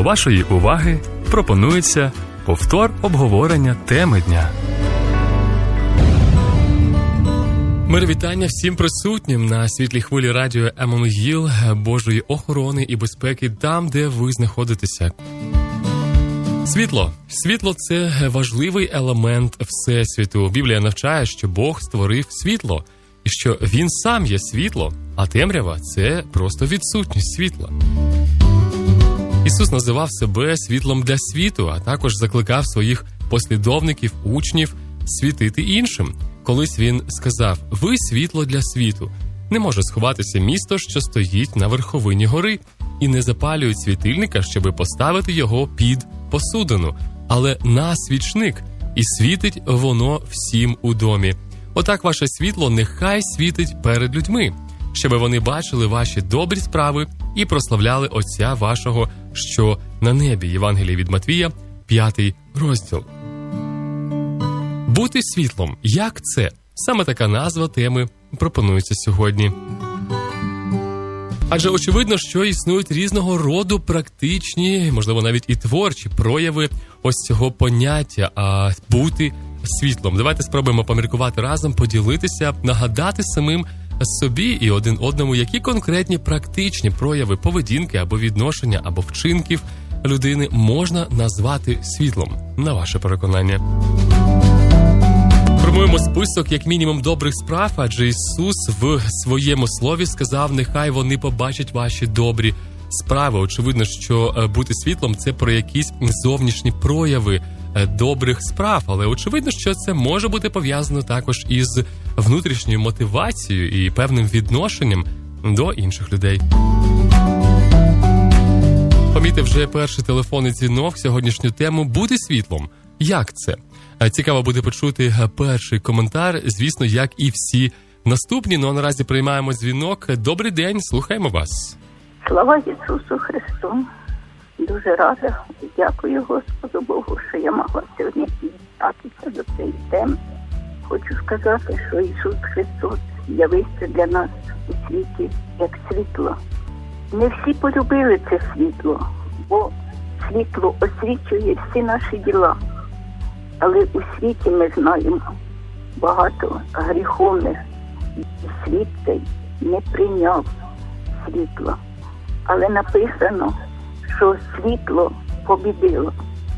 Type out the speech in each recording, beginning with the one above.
До вашої уваги пропонується повтор обговорення теми дня. Мир вітання всім присутнім на світлій хвилі радіо Еммануїл, Божої охорони і безпеки там, де ви знаходитеся. Світло – це важливий елемент Всесвіту. Біблія навчає, що Бог створив світло, і що Він сам є світло, а темрява – це просто відсутність світла. Ісус називав себе світлом для світу, а також закликав своїх послідовників, учнів світити іншим. Колись Він сказав: «Ви світло для світу». Не може сховатися місто, що стоїть на верховині гори, і не запалюють світильника, щоби поставити його під посудину, але на свічник, і світить воно всім у домі. Отак ваше світло нехай світить перед людьми, щоби вони бачили ваші добрі справи і прославляли Отця вашого, що на небі. Євангеліє від Матвія, 5 розділ. Бути світлом. Як це? Саме така назва теми пропонується сьогодні. Адже очевидно, що існують різного роду практичні, можливо, навіть і творчі прояви ось цього поняття «бути світлом». Давайте спробуємо поміркувати разом, поділитися, нагадати самим собі і один одному, які конкретні практичні прояви поведінки або відношення, або вчинків людини можна назвати світлом, на ваше переконання. Формуємо список як мінімум добрих справ, адже Ісус в своєму слові сказав: «Нехай вони побачать ваші добрі справи». Очевидно, що бути світлом – це про якісь зовнішні прояви добрих справ, але очевидно, що це може бути пов'язано також із внутрішньою мотивацією і певним відношенням до інших людей. Помітив вже перший телефонний дзвінок, сьогоднішню тему «Бути світлом». Як це? Цікаво буде почути перший коментар, звісно, як і всі наступні. Ну а наразі приймаємо дзвінок. Добрий день, слухаємо вас. Слава Ісусу Христу. Дуже рада, дякую Господу Богу, що я могла сьогодні дістатися до цієї теми. Хочу сказати, що Ісус Христос явився для нас у світі як світло. Не всі полюбили це світло, бо світло освічує всі наші діла. Але у світі ми знаємо багато гріховних, і світ цей не прийняв світла. Але написано, що світло побідило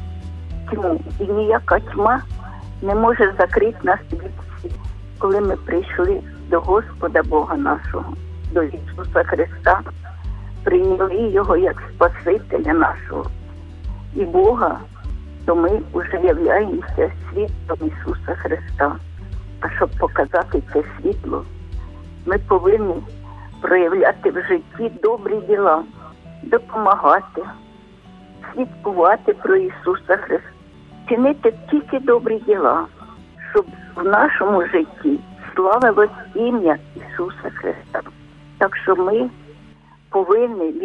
тьму, і ніяка тьма не може закрити нас від світла. Коли ми прийшли до Господа Бога нашого, до Ісуса Христа, прийняли Його як Спасителя нашого і Бога, то ми вже являємося світлом Ісуса Христа. А щоб показати це світло, ми повинні проявляти в житті добрі діла, допомагати, слідкувати про Ісуса Христа, чинити тільки добрі діла, щоб в нашому житті славилось ім'я Ісуса Христа. Так що ми повинні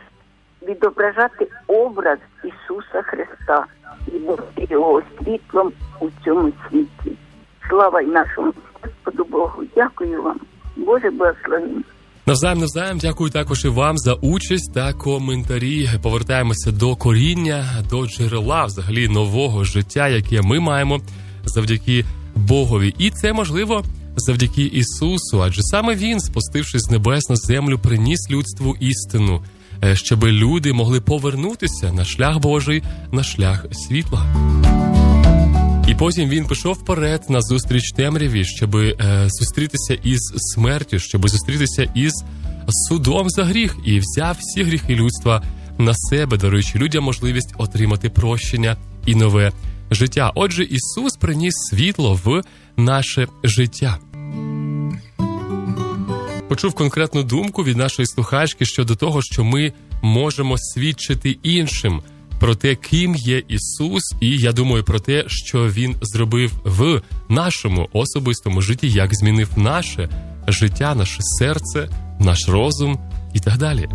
відображати образ Ісуса Христа і бути Його світлом у цьому світі. Слава й нашому Господу Богу. Дякую вам. Боже благослови. Навзаєм. Дякую також і вам за участь та коментарі. Повертаємося до коріння, до джерела взагалі нового життя, яке ми маємо завдяки Богові. І це можливо завдяки Ісусу, адже саме Він, спустившись з небес на землю, приніс людству істину, щоб люди могли повернутися на шлях Божий, на шлях світла. І потім Він пішов вперед на зустріч темряві, щоб зустрітися із смертю, щоб зустрітися із судом за гріх, і взяв всі гріхи людства на себе, даруючи людям можливість отримати прощення і нове життя. Отже, Ісус приніс світло в наше життя. Почув конкретну думку від нашої слухачки щодо того, що ми можемо свідчити іншим про те, ким є Ісус, і я думаю про те, що Він зробив в нашому особистому житті, як змінив наше життя, наше серце, наш розум і так далі.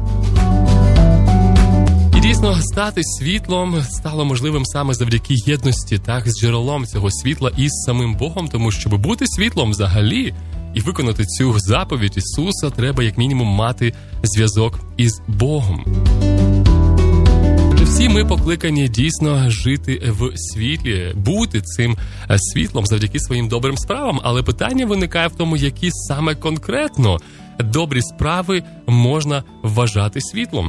І дійсно, стати світлом стало можливим саме завдяки єдності, так, з джерелом цього світла і з самим Богом, тому щоб бути світлом взагалі і виконати цю заповідь Ісуса, треба як мінімум мати зв'язок із Богом. Адже всі ми покликані дійсно жити в світлі, бути цим світлом завдяки своїм добрим справам. Але питання виникає в тому, які саме конкретно добрі справи можна вважати світлом.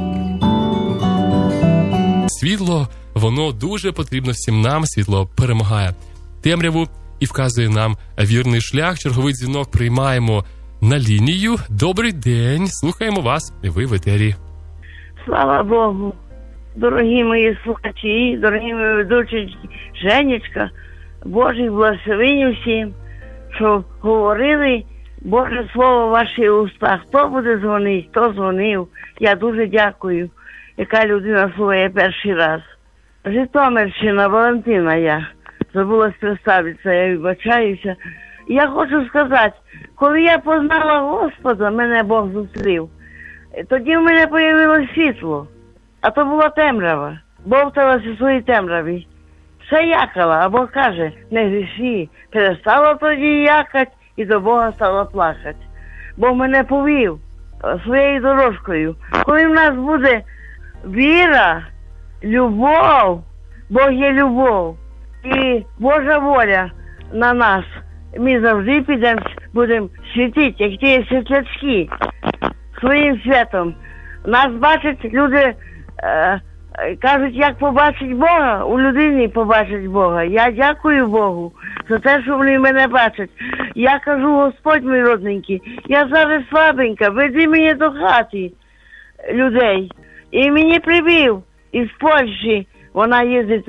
Світло, воно дуже потрібно всім нам. Світло перемагає темряву і вказує нам вірний шлях. Черговий дзвінок приймаємо на лінію. Добрий день, слухаємо вас, ви в етері. Слава Богу, дорогі мої слухачі, дорогі мої ведучі, Женечка, Божих благословень всім, що говорили Боже Слово в ваших устах. Хто буде дзвонити, хто дзвонив, я дуже дякую, яка людина слухає перший раз. Житомирщина, Валентина я, забулась представитися, я вибачаюся. Я хочу сказати, коли я познала Господа, мене Бог зустрів, тоді в мене появилось світло, а то була темрява. Бовталася в своїй темряві. Все якала, а Бог каже, не гріши. Перестала тоді якать і до Бога стала плакати. Бог мене повів своєю дорожкою. Коли в нас буде віра, любов, Бог є любов і Божа воля на нас, ми завжди підемо, будемо світити, як ті світлячки, своїм світом. Нас бачать люди, кажуть, як побачить Бога, у людині побачить Бога. Я дякую Богу за те, що вони мене бачать. Я кажу, Господь мій родненький, я зараз слабенька, веди мені до хати людей. І мені прибив із Польщі, вона їздить,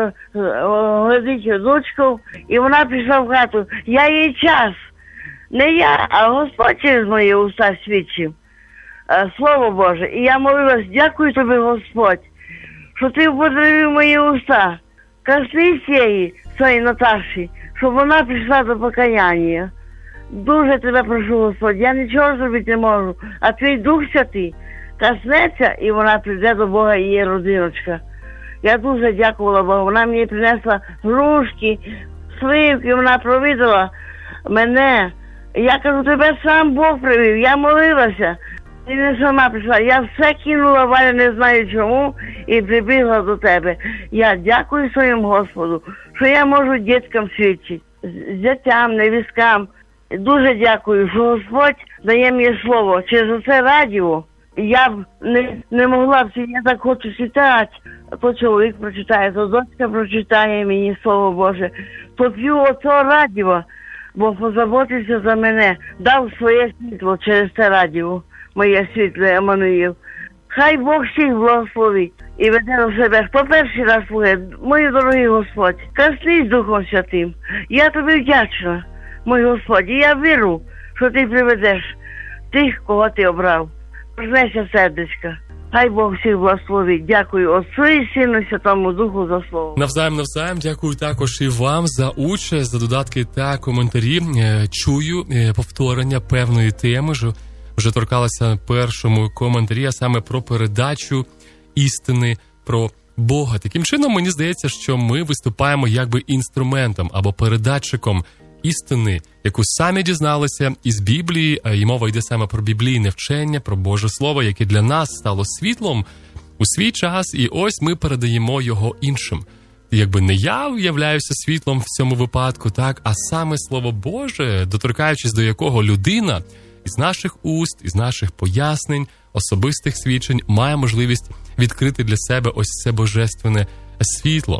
глядить дочку, і вона пішла в хату. Я їй час. Не я, а Господь через мої уста свідчив. Слово Боже. І я молилась, дякую тобі, Господь, що ти ободрив мої уста. Коснись її, своїй Наташі, щоб вона прийшла до покаяння. Дуже тебе прошу, Господь, я нічого зробити не можу, а твій Дух Святий коснеться, і вона прийде до Бога, і її родиночка. Я дуже дякувала Богу. Вона мені принесла грушки, сливки, вона провідала мене. Я кажу, тебе сам Бог привів. Я молилася. І не сама прийшла. Я все кинула, Валя, не знаю чому, і прибігла до тебе. Я дякую своєму Господу, що я можу діткам свідчити, з дітям, невісткам. Дуже дякую, що Господь дає мені слово. Через це радіо я б не могла б, я так хочу читати. То чоловік прочитає, то дочка прочитає мені Слово Боже. То п'ю оцього радіо, бо позаботився за мене, дав своє світло через це радіо, моє світло Еммануїл. Хай Бог всіх благословить і веде до себе. Хто перший раз слухає, мій дорогий Господь, коснись Духом Святим. Я тобі вдячна, мій Господь, і я вірю, що ти приведеш тих, кого ти обрав. Проснеся, сердечка. Хай Бог всіх благословить. Дякую Отцу і Сину і Святому Духу за слово. Навзаєм. Дякую також і вам за участь, за додатки та коментарі. Чую повторення певної теми, вже торкалася на першому коментарі, а саме про передачу істини про Бога. Таким чином, мені здається, що ми виступаємо якби інструментом або передатчиком істини, яку самі дізналися із Біблії, і мова йде саме про біблійне вчення, про Боже Слово, яке для нас стало світлом у свій час, і ось ми передаємо його іншим. Якби не я являюся світлом в цьому випадку, так, а саме Слово Боже, доторкаючись до якого людина із наших уст, із наших пояснень, особистих свідчень має можливість відкрити для себе ось це божественне світло.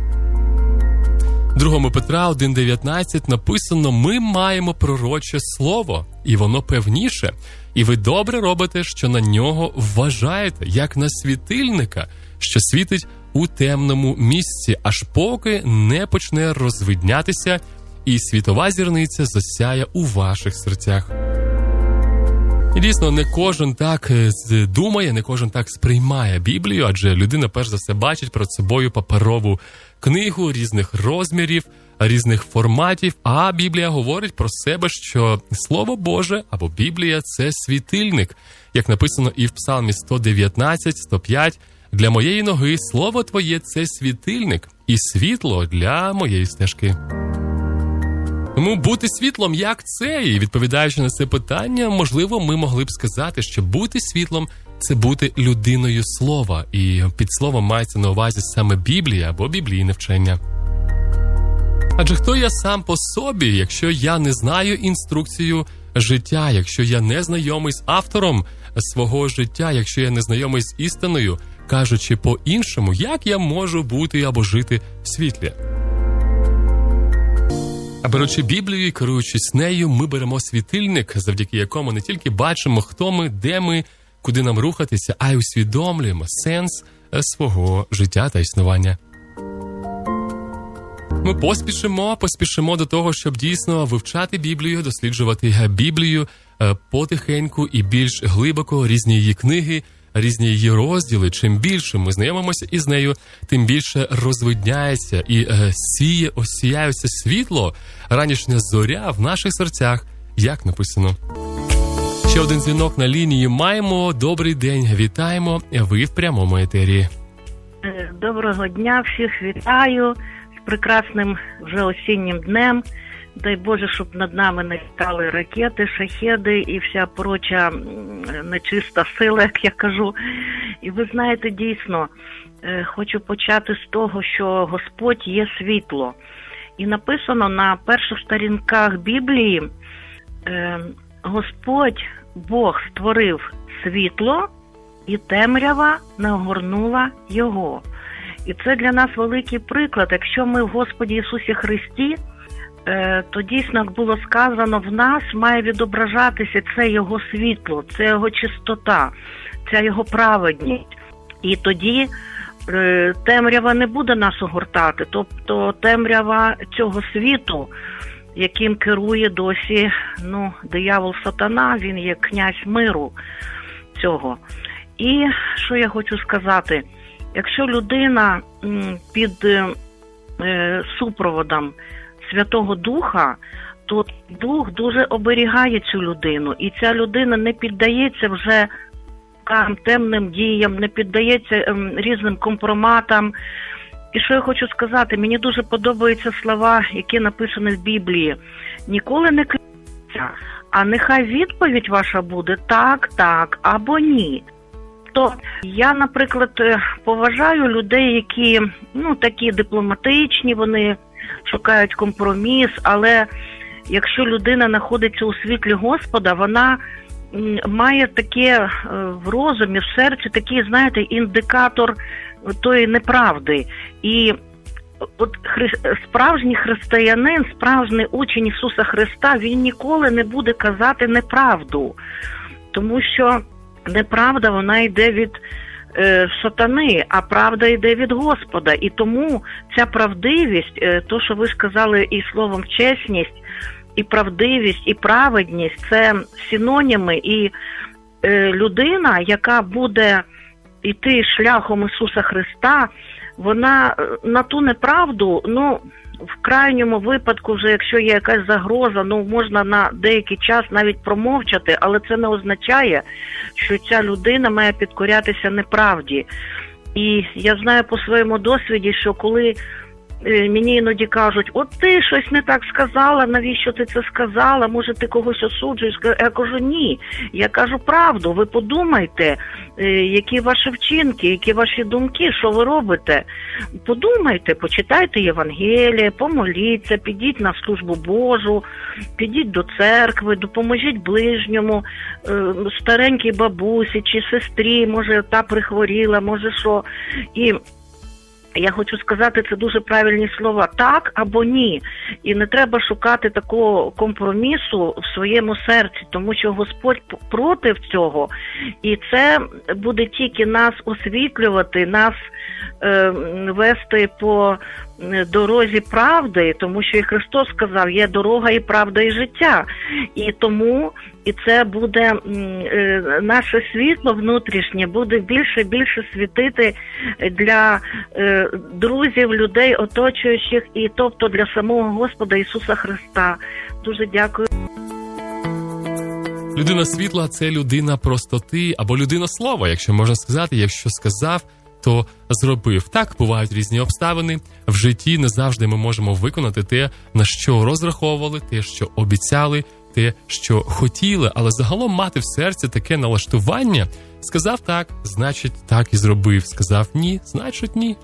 2 Петра 1:19 написано: «Ми маємо пророче слово, і воно певніше, і ви добре робите, що на нього вважаєте, як на світильника, що світить у темному місці, аж поки не почне розвиднятися, і світова зірниця засяє у ваших серцях». І дійсно, не кожен так думає, не кожен так сприймає Біблію, адже людина перш за все бачить перед собою паперову книгу різних розмірів, різних форматів, а Біблія говорить про себе, що Слово Боже або Біблія – це світильник, як написано і в Псалмі 119, 105, «Для моєї ноги Слово Твоє – це світильник, і світло для моєї стежки». Тому бути світлом, як це? І відповідаючи на це питання, можливо, ми могли б сказати, що бути світлом – це бути людиною слова. І під словом мається на увазі саме Біблія або біблійне вчення. Адже хто я сам по собі, якщо я не знаю інструкцію життя, якщо я не знайомий з автором свого життя, якщо я не знайомий з істиною, кажучи по-іншому, як я можу бути або жити в світлі? А беручи Біблію і керуючись нею, ми беремо світильник, завдяки якому не тільки бачимо, хто ми, де ми, куди нам рухатися, а й усвідомлюємо сенс свого життя та існування. Ми поспішимо до того, щоб дійсно вивчати Біблію, досліджувати Біблію потихеньку і більш глибоко, різні її книги, різні її розділи. Чим більше ми знайомимося із нею, тим більше розвидняється і осіяється світло, ранішня зоря в наших серцях, як написано. Ще один дзвінок на лінії маємо. Добрий день, вітаємо. Ви в прямому етері. Доброго дня, всіх вітаю з прекрасним вже осіннім днем. Дай Боже, щоб над нами не літали ракети, шахеди і вся проча нечиста сила, як я кажу. І ви знаєте, дійсно, хочу почати з того, що Господь є світло. І написано на перших сторінках Біблії, Господь, Бог створив світло, і темрява не огорнула його. І це для нас великий приклад. Якщо ми в Господі Ісусі Христі, то дійсно, як було сказано, в нас має відображатися це Його світло, це Його чистота, ця Його праведність. І тоді темрява не буде нас огортати. Тобто темрява цього світу, яким керує досі диявол сатана, він є князь миру цього. І що я хочу сказати? Якщо людина під супроводом Святого Духа, то Дух дуже оберігає цю людину. І ця людина не піддається вже темним діям, не піддається різним компроматам. І що я хочу сказати? Мені дуже подобаються слова, які написані в Біблії. Ніколи не кляніться, а нехай відповідь ваша буде так, так або ні. То я, наприклад, поважаю людей, які, такі дипломатичні, вони шукають компроміс, але якщо людина знаходиться у світлі Господа, вона має таке в розумі, в серці, такий, знаєте, індикатор тої неправди. І от справжній християнин, справжній учень Ісуса Христа, він ніколи не буде казати неправду, тому що неправда, вона йде від сатани, а правда йде від Господа. І тому ця правдивість, то, що ви сказали і словом чесність, і правдивість, і праведність – це синоніми. І людина, яка буде йти шляхом Ісуса Христа, вона на ту неправду, в крайньому випадку, вже якщо є якась загроза, можна на деякий час навіть промовчати, але це не означає, що ця людина має підкорятися неправді. І я знаю по своєму досвіді, що коли мені іноді кажуть, от ти щось не так сказала, навіщо ти це сказала, може ти когось осуджуєш? Я кажу, ні, я кажу правду, ви подумайте, які ваші вчинки, які ваші думки, що ви робите. Подумайте, почитайте Євангеліє, помоліться, підіть на службу Божу, підіть до церкви, допоможіть ближньому, старенькій бабусі чи сестрі, може та прихворіла, може що. І я хочу сказати, це дуже правильні слова. Так або ні. І не треба шукати такого компромісу в своєму серці, тому що Господь проти цього. І це буде тільки нас освітлювати, нас вести по дорозі правди, тому що і Христос сказав, є дорога і правда і життя. І тому, і це буде наше світло внутрішнє, буде більше світити для друзів, людей, оточуючих, і тобто для самого Господа Ісуса Христа. Дуже дякую. Людина світла – це людина простоти або людина слова, якщо можна сказати, якщо сказав, то зробив. Так, бувають різні обставини. В житті не завжди ми можемо виконати те, на що розраховували, те, що обіцяли, те, що хотіли, але загалом мати в серці таке налаштування. Сказав так, значить так і зробив. Сказав ні, значить ні.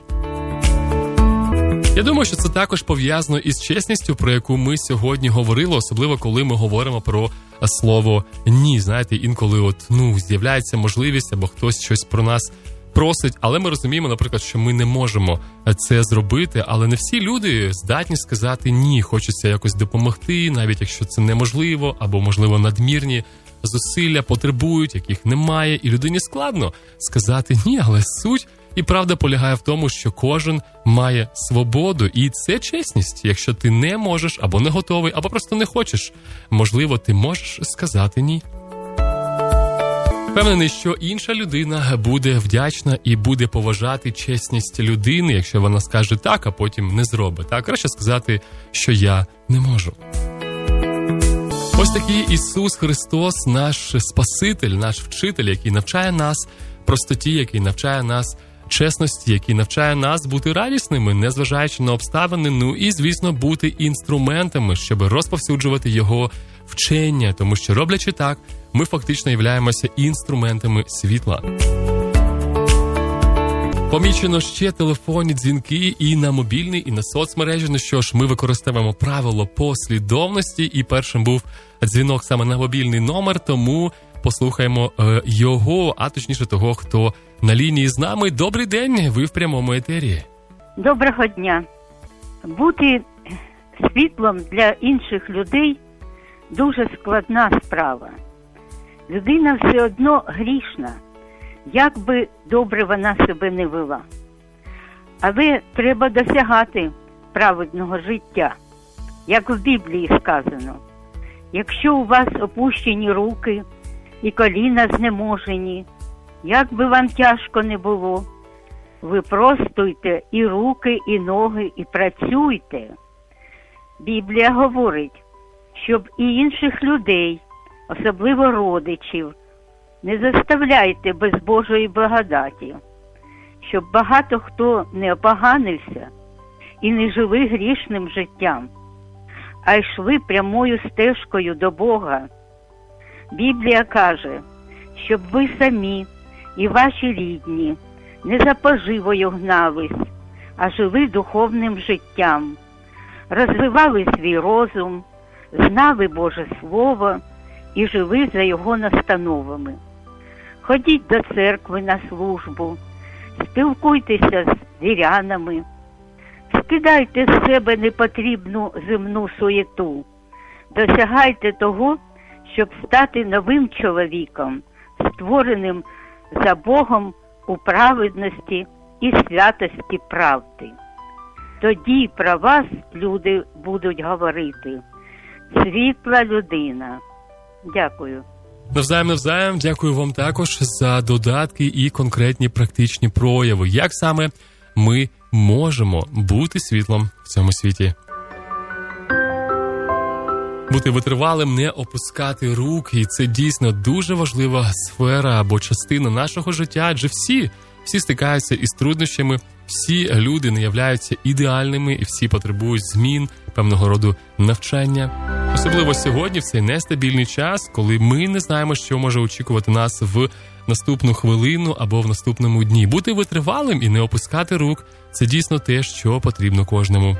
Я думаю, що це також пов'язано із чесністю, про яку ми сьогодні говорили, особливо коли ми говоримо про слово «ні». Знаєте, інколи з'являється можливість, або хтось щось про нас просить, але ми розуміємо, наприклад, що ми не можемо це зробити, але не всі люди здатні сказати «ні». Хочеться якось допомогти, навіть якщо це неможливо, або, можливо, надмірні зусилля потребують, яких немає, і людині складно сказати «ні», але суть і правда полягає в тому, що кожен має свободу, і це чесність. Якщо ти не можеш, або не готовий, або просто не хочеш, можливо, ти можеш сказати «ні». Впевнений, що інша людина буде вдячна і буде поважати чесність людини, якщо вона скаже так, а потім не зробить. Так, краще сказати, що я не можу. Ось такий Ісус Христос, наш Спаситель, наш вчитель, який навчає нас простоті, який навчає нас чесності, який навчає нас бути радісними, незважаючи на обставини, і, звісно, бути інструментами, щоб розповсюджувати Його вчення, тому що, роблячи так, ми фактично являємося інструментами світла. Помічено ще телефонні дзвінки і на мобільний, і на соцмережі. Ну що ж, ми використовуємо правило послідовності, і першим був дзвінок саме на мобільний номер, тому послухаємо його, а точніше того, хто на лінії з нами. Добрий день, ви в прямому етері. Доброго дня. Бути світлом для інших людей дуже складна справа. Людина все одно грішна, як би добре вона себе не вела. Але треба досягати праведного життя, як в Біблії сказано. Якщо у вас опущені руки і коліна знеможені, як би вам тяжко не було, ви простуйте і руки, і ноги, і працюйте. Біблія говорить, щоб і інших людей, особливо родичів, не заставляйте без Божої благодаті, щоб багато хто не опоганився і не жили грішним життям, а йшли прямою стежкою до Бога. Біблія каже, щоб ви самі і ваші рідні не за поживою гнались, а жили духовним життям, розвивали свій розум, знали Боже Слово і жили за Його настановами. Ходіть до церкви на службу, спілкуйтеся з вірянами, скидайте з себе непотрібну земну суєту, досягайте того, щоб стати новим чоловіком, створеним за Богом у праведності і святості правди. Тоді про вас люди будуть говорити: світла людина. Дякую. Навзаєм. Дякую вам також за додатки і конкретні практичні прояви. Як саме ми можемо бути світлом в цьому світі? Бути витривалим, не опускати рук. І це дійсно дуже важлива сфера або частина нашого життя, адже всі стикаються із труднощами, всі люди не являються ідеальними і всі потребують змін, певного роду навчання. Особливо сьогодні, в цей нестабільний час, коли ми не знаємо, що може очікувати нас в наступну хвилину або в наступному дні. Бути витривалим і не опускати рук – це дійсно те, що потрібно кожному.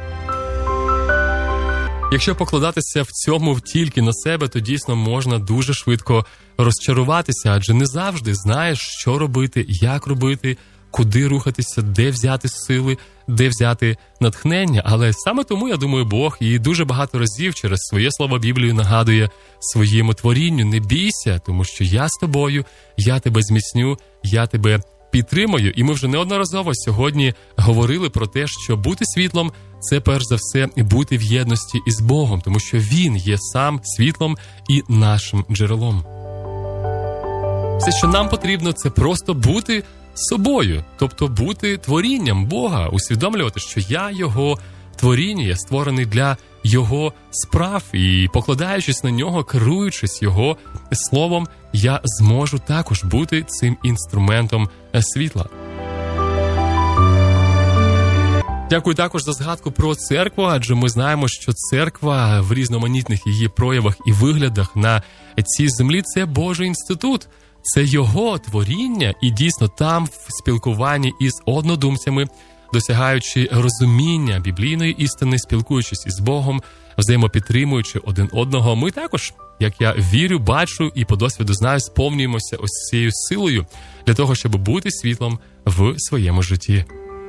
Якщо покладатися в цьому тільки на себе, то дійсно можна дуже швидко розчаруватися, адже не завжди знаєш, що робити, як робити, куди рухатися, де взяти сили, де взяти натхнення. Але саме тому, я думаю, Бог і дуже багато разів через своє слово Біблію нагадує своєму творінню: не бійся, тому що я з тобою, я тебе зміцню, я тебе підтримую. І ми вже неодноразово сьогодні говорили про те, що бути світлом – це перш за все бути в єдності із Богом, тому що Він є сам світлом і нашим джерелом. Все, що нам потрібно, це просто бути собою, тобто бути творінням Бога, усвідомлювати, що я Його творіння, я створений для Його справ, і покладаючись на Нього, керуючись Його словом, я зможу також бути цим інструментом світла. Дякую також за згадку про церкву, адже ми знаємо, що церква в різноманітних її проявах і виглядах на цій землі – це Божий інститут, це його творіння, і дійсно там в спілкуванні із однодумцями, досягаючи розуміння біблійної істини, спілкуючись із Богом, взаємопідтримуючи один одного, ми також, як я вірю, бачу і по досвіду знаю, сповнюємося ось цією силою для того, щоб бути світлом в своєму житті.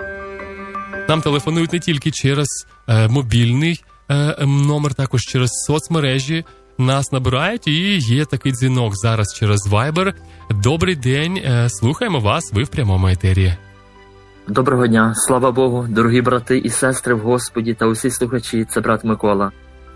Нам телефонують не тільки через мобільний номер, також через соцмережі. Нас набирають, і є такий дзвінок зараз через Viber. Добрий день, слухаємо вас, ви в прямому етері. Доброго дня, слава Богу, дорогі брати і сестри в Господі та усі слухачі, це брат Микола.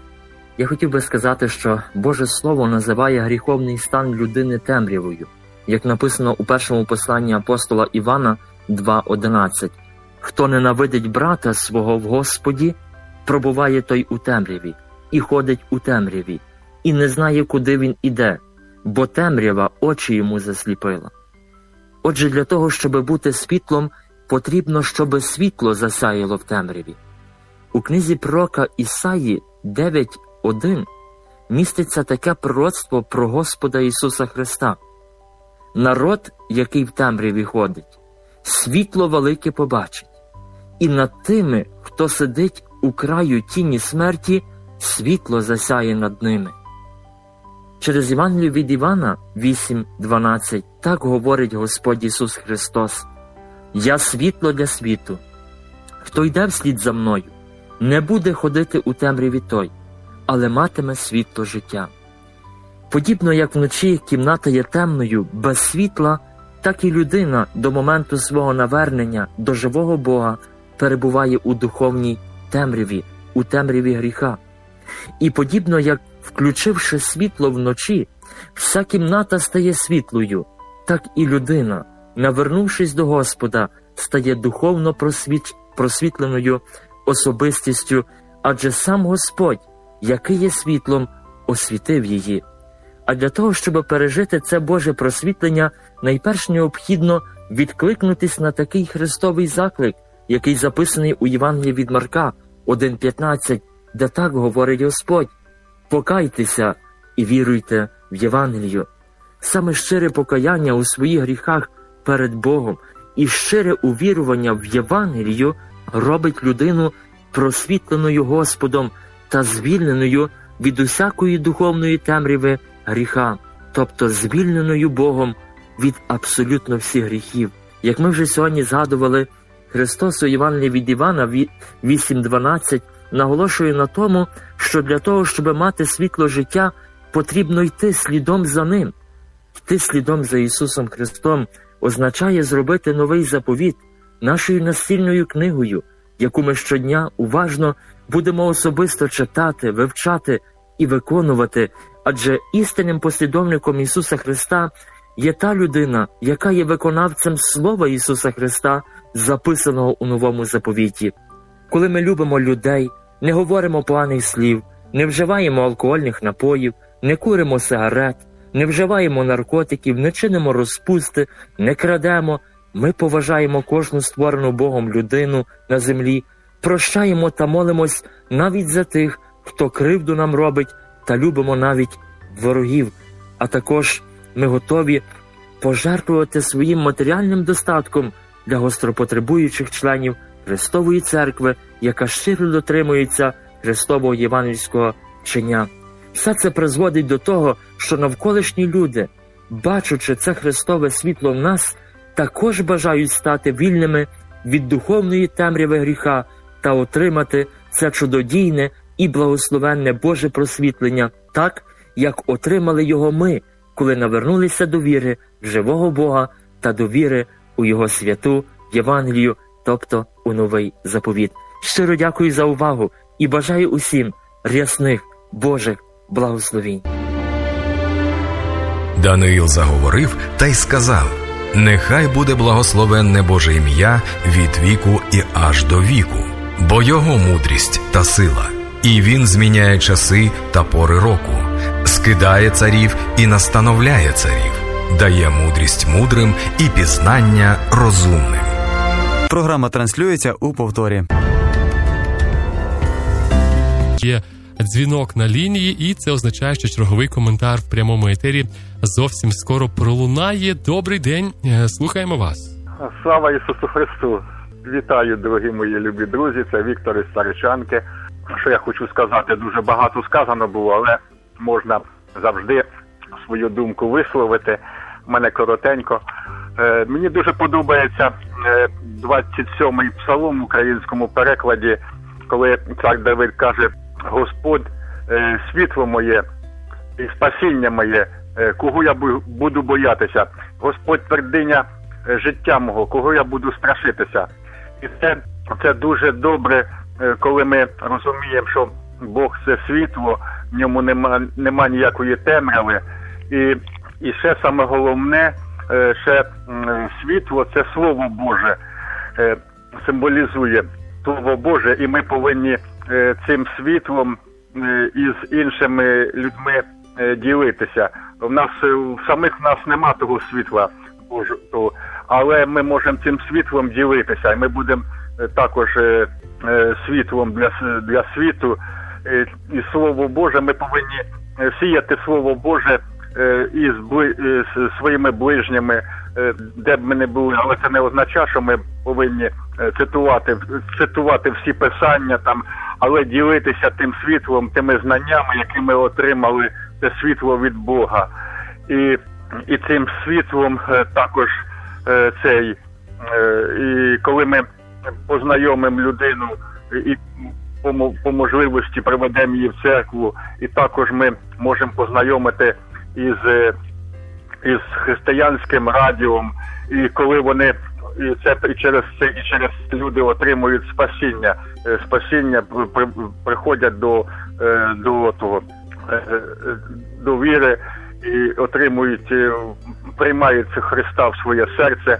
Я хотів би сказати, що Боже Слово називає гріховний стан людини темрявою, як написано у першому посланні апостола Івана 2:11. Хто ненавидить брата свого в Господі, пробуває той у темряві, і ходить у темряві, і не знає, куди він іде, бо темрява очі йому засліпила. Отже, для того, щоб бути світлом, потрібно, щоб світло засяяло в темряві. У книзі пророка Ісаї 9:1 міститься таке пророцтво про Господа Ісуса Христа. Народ, який в темряві ходить, світло велике побачить, і над тими, хто сидить у краю тіні смерті, світло засяє над ними. Через Євангелію від Івана 8:12 так говорить Господь Ісус Христос: «Я світло для світу. Хто йде вслід за мною, не буде ходити у темряві той, але матиме світло життя». Подібно як вночі кімната є темною без світла, так і людина до моменту свого навернення до живого Бога перебуває у духовній темряві, у темряві гріха. І подібно як, включивши світло вночі, вся кімната стає світлою, так і людина, навернувшись до Господа, стає духовно просвітленою особистістю, адже сам Господь, який є світлом, освітив її. А для того, щоб пережити це Боже просвітлення, найперш необхідно відкликнутись на такий Христовий заклик, який записаний у Євангелії від Марка 1:15, де так говорить Господь: «Покайтеся і віруйте в Євангелію». Саме щире покаяння у своїх гріхах перед Богом і щире увірування в Євангелію робить людину просвітленою Господом та звільненою від усякої духовної темряви гріха, тобто звільненою Богом від абсолютно всіх гріхів. Як ми вже сьогодні згадували, Христос у Євангелії від Івана 8:12 наголошує на тому, що для того, щоб мати світло життя, потрібно йти слідом за Ним. Йти слідом за Ісусом Христом означає зробити новий заповіт нашою настільною книгою, яку ми щодня уважно будемо особисто читати, вивчати і виконувати, адже істинним послідовником Ісуса Христа є та людина, яка є виконавцем Слова Ісуса Христа, записаного у Новому заповіті. Коли ми любимо людей, не говоримо поганих слів, не вживаємо алкогольних напоїв, не куримо сигарет, не вживаємо наркотиків, не чинимо розпусти, не крадемо, ми поважаємо кожну створену Богом людину на землі, прощаємо та молимось навіть за тих, хто кривду нам робить, та любимо навіть ворогів, а також ми готові пожертвувати своїм матеріальним достатком для гостропотребуючих членів Христової Церкви, яка щиро дотримується Христового євангельського вчення. Все це призводить до того, що навколишні люди, бачучи це Христове світло в нас, також бажають стати вільними від духовної темряви гріха та отримати це чудодійне і благословенне Боже просвітлення, так, як отримали його ми, коли навернулися до віри в живого Бога та до віри у Його святу Євангелію, тобто у новий заповіт. Щиро дякую за увагу і бажаю усім рясних Божих благословінь. Даниїл заговорив та й сказав: «Нехай буде благословенне Боже ім'я від віку і аж до віку, бо Його мудрість та сила, і Він зміняє часи та пори року, скидає царів і настановляє царів, дає мудрість мудрим і пізнання розумним». Програма транслюється у повторі. є дзвінок на лінії, і це означає, що черговий коментар в прямому етері зовсім скоро пролунає. Добрий день, слухаємо вас. Слава Ісусу Христу! Вітаю, дорогі мої любі друзі, це Віктор із Старичанки. Що я хочу сказати, дуже багато сказано було, але можна завжди свою думку висловити. У мене коротенько. Мені дуже подобається 27-й псалом в українському перекладі, коли цар Давид каже: «Господь, світло моє і спасіння моє, кого я буду боятися? Господь, твердиня життя мого, кого я буду страшитися?» І це дуже добре, коли ми розуміємо, що Бог – це світло, в ньому нема ніякої темряви. І ще саме головне, ще світло – це Слово Боже, символізує Слово Боже, і ми повинні цим світлом із іншими людьми ділитися. В самих нас нема того світла Божого, але ми можемо цим світлом ділитися, і ми будемо також світлом для світу. І Слово Боже, ми повинні сіяти Слово Боже із своїми ближніми, де б ми не були, але це не означає, що ми повинні цитувати всі писання там, але ділитися тим світлом, тими знаннями, які ми отримали, це світло від Бога. І цим світлом також і коли ми познайомимо людину і по можливості приведемо її в церкву, і також ми можемо познайомити із християнським радіом, і коли вони через люди отримують спасіння приходять до віри і приймають Христа в своє серце,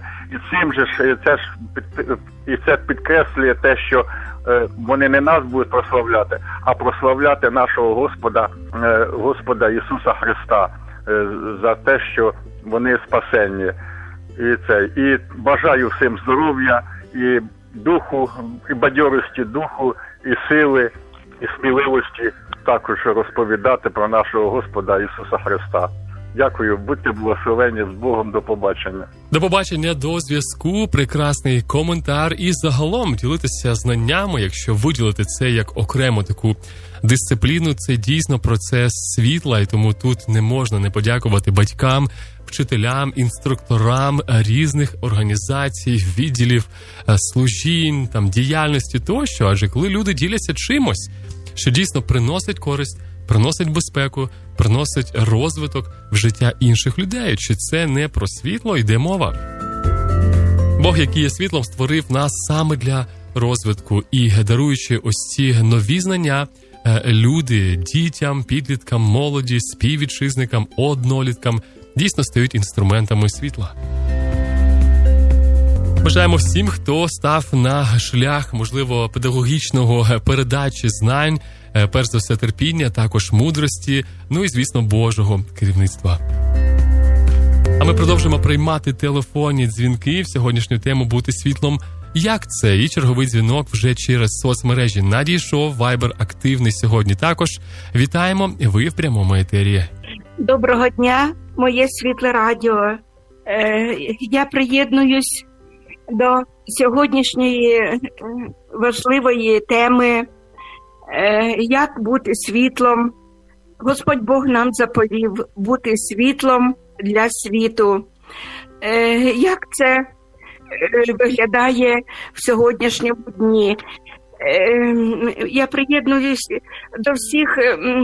і це підкреслює те, що вони не нас будуть прославляти, а прославляти нашого Господа Ісуса Христа за те, що вони спасенні. І бажаю всім здоров'я, і духу, і бадьорості духу, і сили, і сміливості також розповідати про нашого Господа Ісуса Христа. Дякую, будьте благословені, з Богом, до побачення. До побачення, до зв'язку, прекрасний коментар. І загалом ділитися знаннями, якщо виділити це як окрему таку дисципліну, це дійсно процес світла, і тому тут не можна не подякувати батькам, вчителям, інструкторам різних організацій, відділів, служінь, діяльності тощо. Адже коли люди діляться чимось, що дійсно приносить користь, приносить безпеку, приносить розвиток в життя інших людей. Чи це не про світло йде мова? Бог, який є світлом, створив нас саме для розвитку. І даруючи ось ці нові знання, люди дітям, підліткам, молоді, співвітчизникам, одноліткам дійсно стають інструментами світла. Бажаємо всім, хто став на шлях, можливо, педагогічного передачі знань, перш за все терпіння, також мудрості, і, звісно, Божого керівництва. А ми продовжимо приймати телефонні дзвінки в сьогоднішню тему «Бути світлом». Як це? І черговий дзвінок вже через соцмережі надійшов. Viber активний сьогодні також. Вітаємо, ви в прямому етері. Доброго дня, моє світле радіо. Я приєднуюсь до сьогоднішньої важливої теми «Як бути світлом». Господь Бог нам заповів бути світлом для світу. Як це виглядає в сьогоднішньому дні? Я приєднуюсь до всіх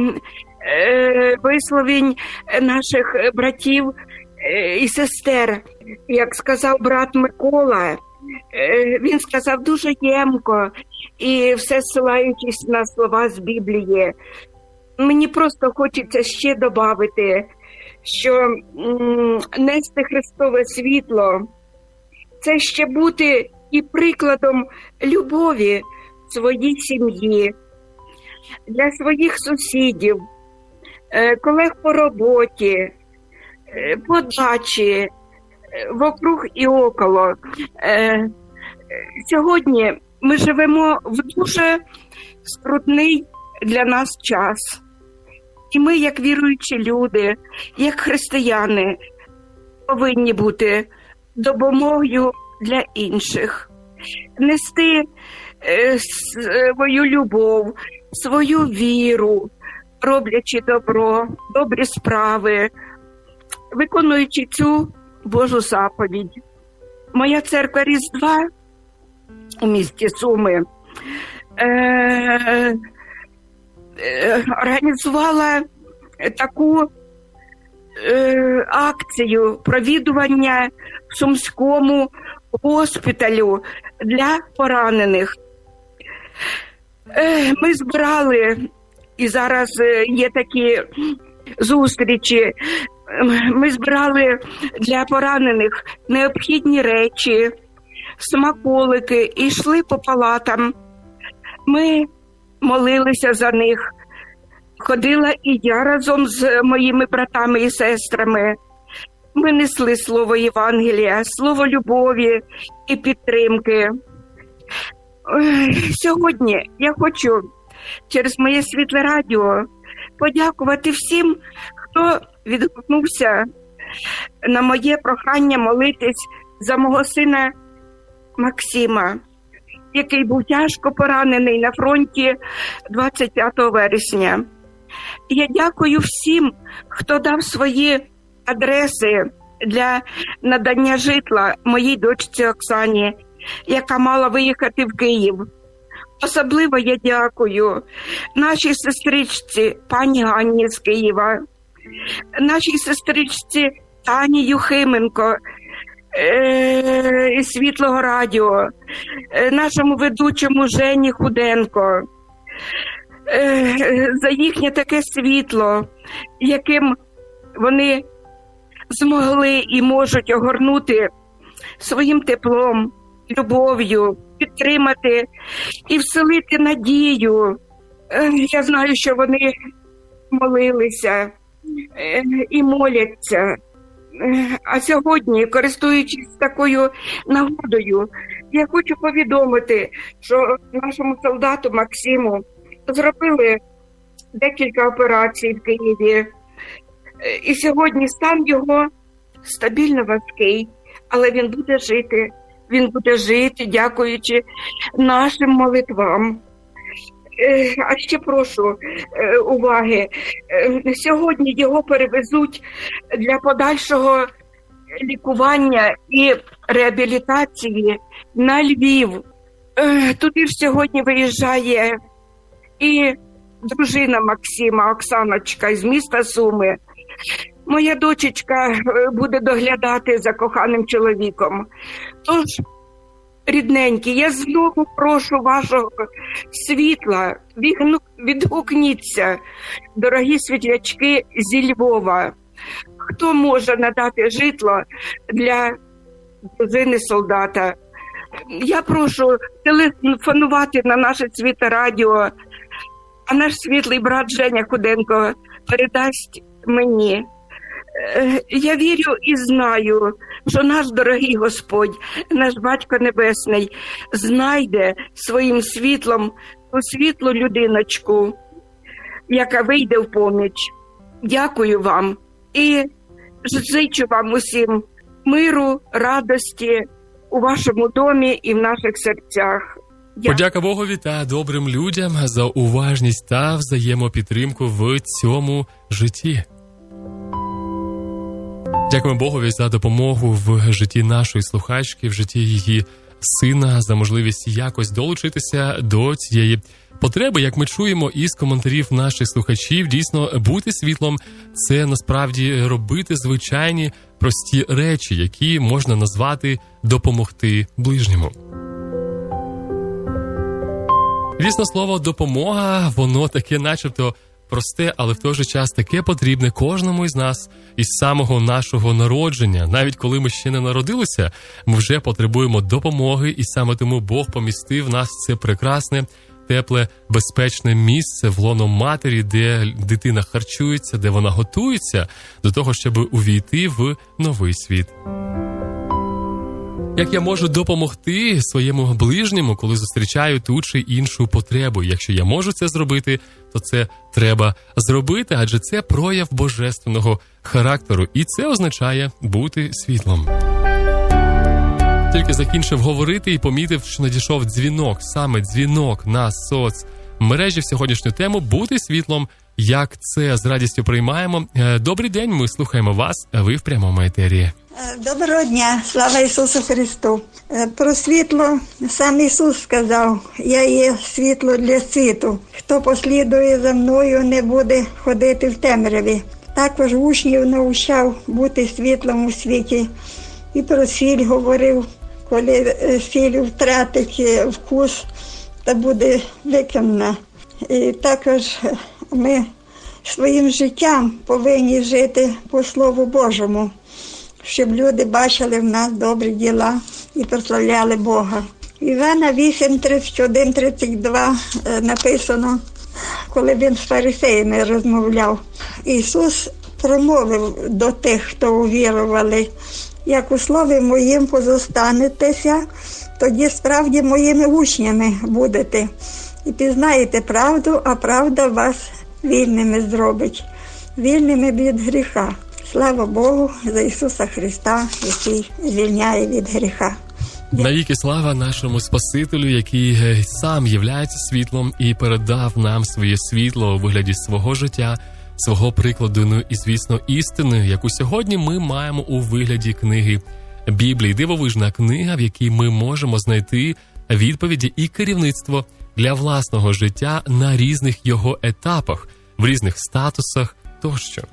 висловень наших братів і сестер. Як сказав брат Микола, він сказав дуже ємко і все ссилаючись на слова з Біблії. Мені просто хочеться ще додати, що нести Христове світло – це ще бути і прикладом любові своїй сім'ї, для своїх сусідів, колег по роботі, по дачі, вокруг і около. Сьогодні ми живемо в дуже скрутний для нас час. І ми, як віруючі люди, як християни, повинні бути допомогою для інших. Нести свою любов, свою віру, роблячи добро, добрі справи, виконуючи цю Божу заповідь. Моя церква Різдва у місті Суми організувала таку акцію провідування в Сумському госпіталю для поранених. Ми збирали, і зараз є такі зустрічі, ми збирали для поранених необхідні речі, смаколики, і йшли по палатам. Ми молилися за них. Ходила і я разом з моїми братами і сестрами. Ми несли слово Євангелія, слово любові і підтримки. Сьогодні я хочу через моє світле радіо подякувати всім, хто відгукнувся на моє прохання молитись за мого сина Максима, який був тяжко поранений на фронті 25 вересня. Я дякую всім, хто дав свої адреси для надання житла моїй дочці Оксані, яка мала виїхати в Київ. Особливо я дякую нашій сестричці пані Ганні з Києва, нашій сестричці Тані Юхименко із Світлого радіо, нашому ведучому Жені Худенко, за їхнє таке світло, яким вони змогли і можуть огорнути своїм теплом, любов'ю, підтримати і вселити надію. Я знаю, що вони молилися і моляться. А сьогодні, користуючись такою нагодою, я хочу повідомити, що нашому солдату Максиму зробили декілька операцій в Києві. І сьогодні стан його стабільно важкий, але він буде жити. Він буде жити, дякуючи нашим молитвам. А ще прошу уваги. Сьогодні його перевезуть для подальшого лікування і реабілітації на Львів. Туди ж сьогодні виїжджає і дружина Максима, Оксаночка, із міста Суми. Моя дочечка буде доглядати за коханим чоловіком. Тож, рідненькі, я знову прошу вашого світла, відгукніться, дорогі світлячки зі Львова. Хто може надати житло для дружини солдата? Я прошу телефонувати на наше світле радіо, а наш світлий брат Женя Худенко передасть мені. Я вірю і знаю, що наш дорогий Господь, наш Батько Небесний, знайде своїм світлом ту світлу людиночку, яка вийде в поміч. Дякую вам і зичу вам усім миру, радості у вашому домі і в наших серцях. Подяка Богові та добрим людям за уважність та взаємопідтримку в цьому житті. Дякуємо Богові за допомогу в житті нашої слухачки, в житті її сина, за можливість якось долучитися до цієї потреби. Як ми чуємо із коментарів наших слухачів, дійсно, бути світлом – це насправді робити звичайні прості речі, які можна назвати «допомогти ближньому». Дійсно, слово «допомога», воно таке начебто просте, але в той же час таке потрібне кожному із нас із самого нашого народження. Навіть коли ми ще не народилися, ми вже потребуємо допомоги, і саме тому Бог помістив нас в це прекрасне, тепле, безпечне місце в лоно матері, де дитина харчується, де вона готується до того, щоб увійти в новий світ. Як я можу допомогти своєму ближньому, коли зустрічаю ту чи іншу потребу? Якщо я можу це зробити, то це треба зробити, адже це прояв божественного характеру. І це означає бути світлом. Тільки закінчив говорити і помітив, що надійшов дзвінок, саме дзвінок на соцмережі в сьогоднішню тему «Бути світлом». Як це з радістю приймаємо. Добрий день, ми слухаємо вас, а ви в прямому етері. Доброго дня, слава Ісусу Христу. Про світло сам Ісус сказав: «Я є світло для світу. Хто послідує за мною, не буде ходити в темряві». Також учнів навчав бути світлом у світі. І про сіль говорив: коли сіль втратить вкус, то буде викинена. І також ми своїм життям повинні жити по Слову Божому, щоб люди бачили в нас добрі діла і прославляли Бога. Івана 8:31-32 написано, коли він з фарисеями розмовляв. Ісус промовив до тих, хто увірували: «Як у слові моїм позостанетеся, тоді справді моїми учнями будете. І пізнаєте правду, а правда вас вільними зробить, вільними від гріха». Слава Богу за Ісуса Христа, який звільняє від гріха. Навіки слава нашому Спасителю, який сам являється світлом і передав нам своє світло у вигляді свого життя, свого прикладу, ну і, звісно, істини, яку сьогодні ми маємо у вигляді книги Біблії. Дивовижна книга, в якій ми можемо знайти відповіді і керівництво для власного життя на різних його етапах, в різних статусах тощо.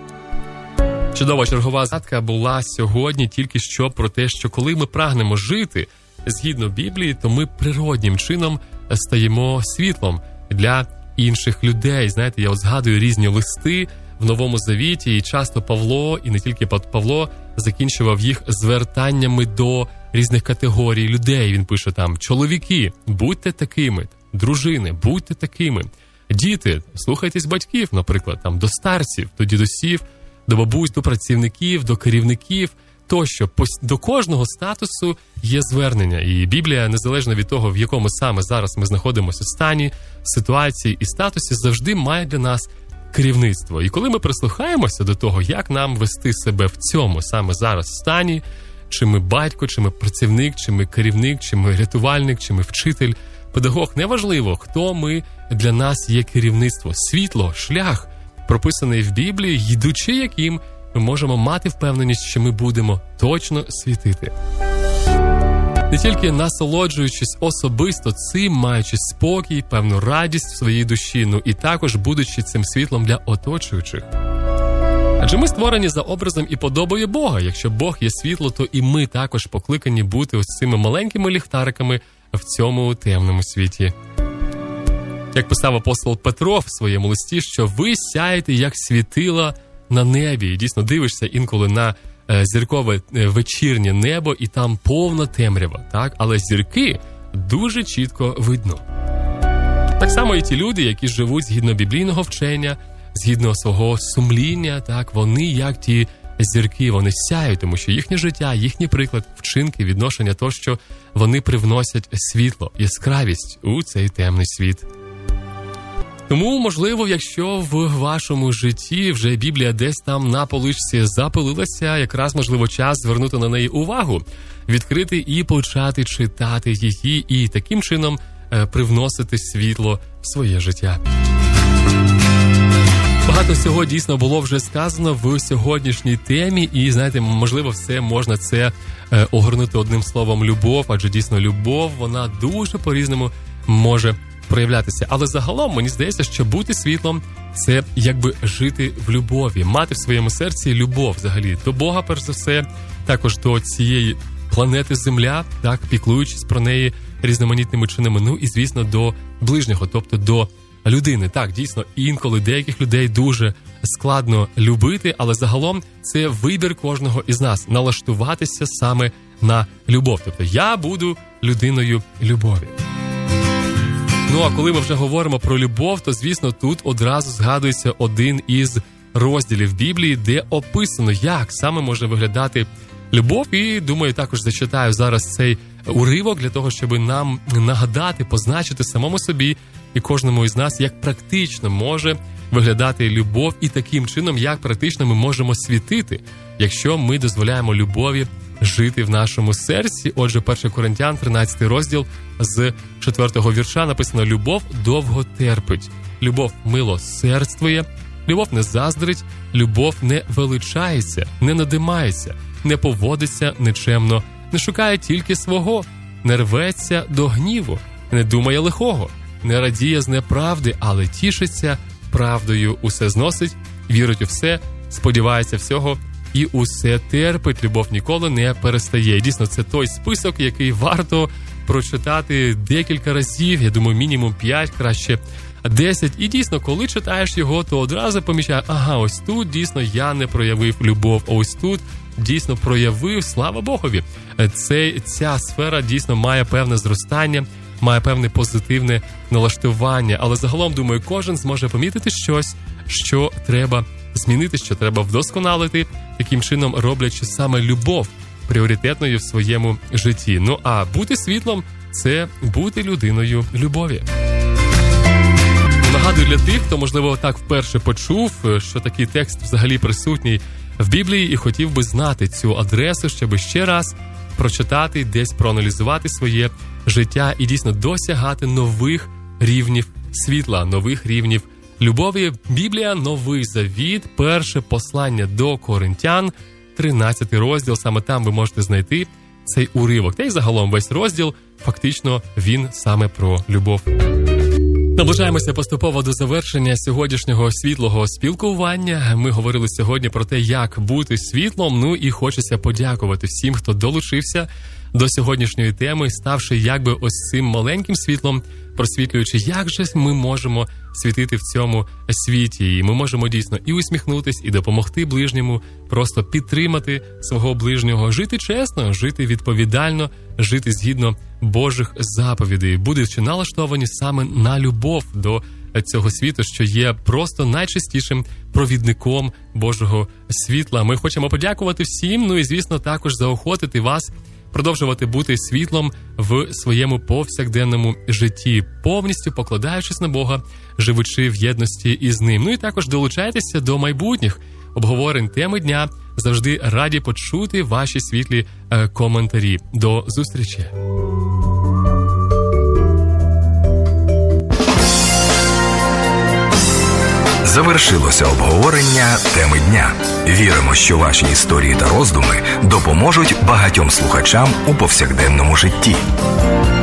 Чудова чергова згадка була сьогодні тільки що про те, що коли ми прагнемо жити згідно Біблії, то ми природнім чином стаємо світлом для інших людей. Знаєте, я от згадую різні листи в Новому Завіті, і часто Павло, і не тільки Павло, закінчував їх звертаннями до різних категорій людей. Він пише там: чоловіки, будьте такими, дружини, будьте такими, діти, слухайтесь батьків, наприклад, там до старців, до дідусів, до бабусь, до працівників, до керівників, тощо. До кожного статусу є звернення. І Біблія, незалежно від того, в якому саме зараз ми знаходимося стані, ситуації і статусі, завжди має для нас керівництво. І коли ми прислухаємося до того, як нам вести себе в цьому саме зараз стані, чи ми батько, чи ми працівник, чи ми керівник, чи ми рятувальник, чи ми вчитель, педагог, неважливо, хто ми, для нас є керівництво, світло, шлях, прописаний в Біблії, йдучи яким ми можемо мати впевненість, що ми будемо точно світити. Не тільки насолоджуючись особисто цим, маючи спокій, певну радість в своїй душі, ну і також будучи цим світлом для оточуючих. Адже ми створені за образом і подобою Бога. Якщо Бог є світло, то і ми також покликані бути ось цими маленькими ліхтариками в цьому темному світі. Як писав апостол Петро в своєму листі, що ви сяєте як світила на небі. І дійсно дивишся інколи на зіркове вечірнє небо, і там повна темрява, так? Але зірки дуже чітко видно. Так само і ті люди, які живуть згідно біблійного вчення, згідно свого сумління, так, вони як ті зірки, вони сяють, тому що їхнє життя, їхній приклад, вчинки, відношення тощо, вони привносять світло, яскравість у цей темний світ. Тому, можливо, якщо в вашому житті вже Біблія десь там на поличці запилилася, якраз, можливо, час звернути на неї увагу, відкрити і почати читати її, і таким чином привносити світло в своє життя. Багато всього дійсно було вже сказано в сьогоднішній темі, і, знаєте, можливо, все можна це огорнути одним словом любов, адже дійсно любов, вона дуже по-різному може проявлятися. Але загалом, мені здається, що бути світлом – це якби жити в любові, мати в своєму серці любов взагалі до Бога, перш за все, також до цієї планети Земля, так, піклуючись про неї різноманітними чинами, ну і, звісно, до ближнього, тобто до людини. Так, дійсно, інколи деяких людей дуже складно любити, але загалом це вибір кожного із нас – налаштуватися саме на любов. Тобто я буду людиною любові. Ну, а коли ми вже говоримо про любов, то, звісно, тут одразу згадується один із розділів Біблії, де описано, як саме може виглядати любов. І, думаю, також зачитаю зараз цей уривок для того, щоб нам нагадати, позначити самому собі і кожному із нас, як практично може виглядати любов і таким чином, як практично ми можемо світити, якщо ми дозволяємо любові жити в нашому серці. Отже, 1 Коринтян, 13 розділ, з 4-го вірша написано: «Любов довго терпить, любов милосердствує, любов не заздрить, любов не величається, не надимається, не поводиться нечемно, не шукає тільки свого, не рветься до гніву, не думає лихого, не радіє з неправди, але тішиться правдою, усе зносить, вірить у все, сподівається всього і усе терпить». Любов ніколи не перестає. І дійсно, це той список, який варто прочитати декілька разів, я думаю, мінімум 5, краще 10. І дійсно, коли читаєш його, то одразу помічаєш, ага, ось тут дійсно я не проявив любов, а ось тут дійсно проявив, слава Богові. Ця сфера дійсно має певне зростання, має певне позитивне налаштування, але загалом, думаю, кожен зможе помітити щось, що треба змінити, що треба вдосконалити, таким чином роблячи саме любов пріоритетною в своєму житті. Ну а бути світлом – це бути людиною любові. Нагадую для тих, хто, можливо, так вперше почув, що такий текст взагалі присутній в Біблії і хотів би знати цю адресу, щоб ще раз прочитати, десь проаналізувати своє життя і дійсно досягати нових рівнів світла, нових рівнів любові. Біблія, Новий Завіт, перше послання до Коринтян, 13 розділ, саме там ви можете знайти цей уривок. Та й загалом весь розділ, фактично, він саме про любов. Наближаємося поступово до завершення сьогоднішнього світлого спілкування. Ми говорили сьогодні про те, як бути світлом. Ну і хочеться подякувати всім, хто долучився до сьогоднішньої теми, ставши якби ось цим маленьким світлом, просвітлюючи, як же ми можемо світити в цьому світі. І ми можемо дійсно і усміхнутись, і допомогти ближньому, просто підтримати свого ближнього, жити чесно, жити відповідально, жити згідно Божих заповідей, будучи налаштовані саме на любов до цього світу, що є просто найчастішим провідником Божого світла. Ми хочемо подякувати всім, ну і, звісно, також заохотити вас продовжувати бути світлом в своєму повсякденному житті, повністю покладаючись на Бога, живучи в єдності із Ним. Ну і також долучайтеся до майбутніх обговорень теми дня. Завжди раді почути ваші світлі коментарі. До зустрічі! Завершилося обговорення теми дня. Віримо, що ваші історії та роздуми допоможуть багатьом слухачам у повсякденному житті.